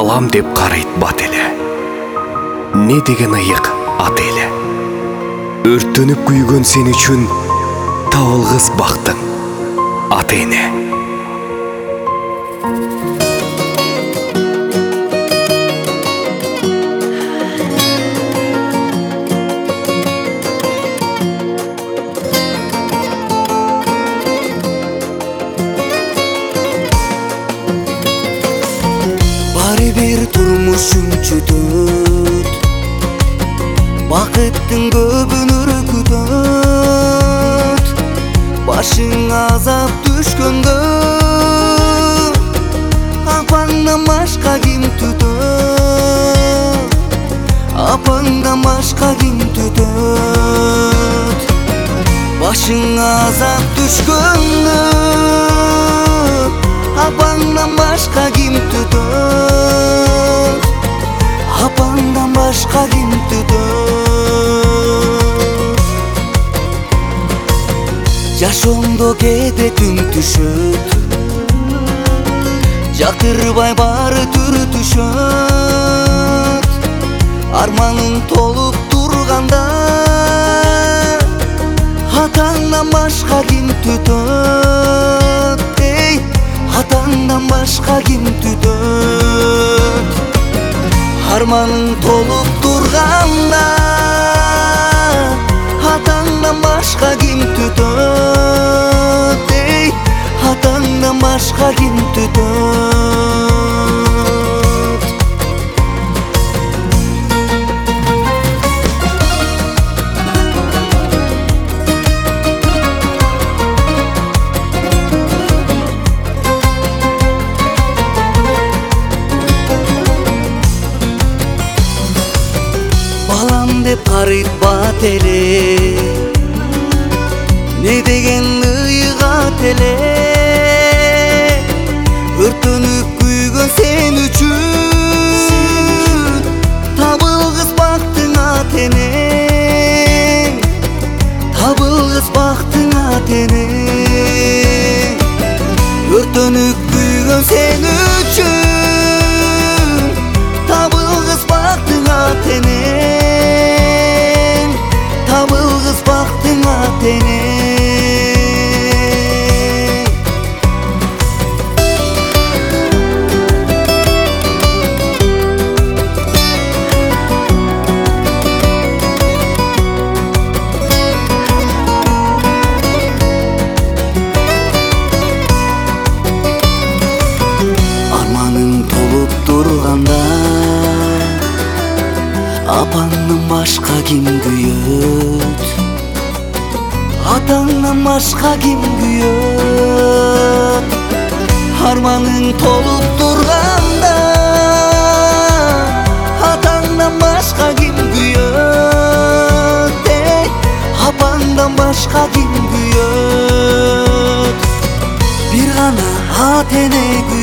балам деп қарайт бат еле. Не деген айық ат еле. Өрттөнүп күйгөн сен үчүн табылгыс бактың аты эне. Бары бир турмушум чөтөт, бакыттын көбүн үркүтөт. Башың азап түшкөндө апаңдан башка ким түтөт, апаңдан башка ким түтөт. Башың азап түшкөндө апаңдан башка ким түтөт, апаңдан башка ким түтөт. Жашоомдо кээде түн түшөт, жактырбай баары түртүшөт. Арманың толуп турганда атаңдан башка ким түтөт, атаңдан башка ким түтөт. Арманың толуп турганда атаңдан башка ким түтөт, атаңдан башка ким түтөт. Балам деп карыйт бат эле, не деген ыйык ат эле. Өртөнүп күйгөн сен үчүн табылгыс бактың ат эне, табылгыс бактың ат эне. Өртөнүп күйгөн сен үчүн табылгыс бактың ат эне, табылгыс бактың ат эне. Арманың толуп турганда апаңдан башка ким күйөт, атаңдан башка ким күйөт. Арманың толуп турганда атаңдан башка ким күйөт, апаңдан башка ким күйөт. Бир гана ат эне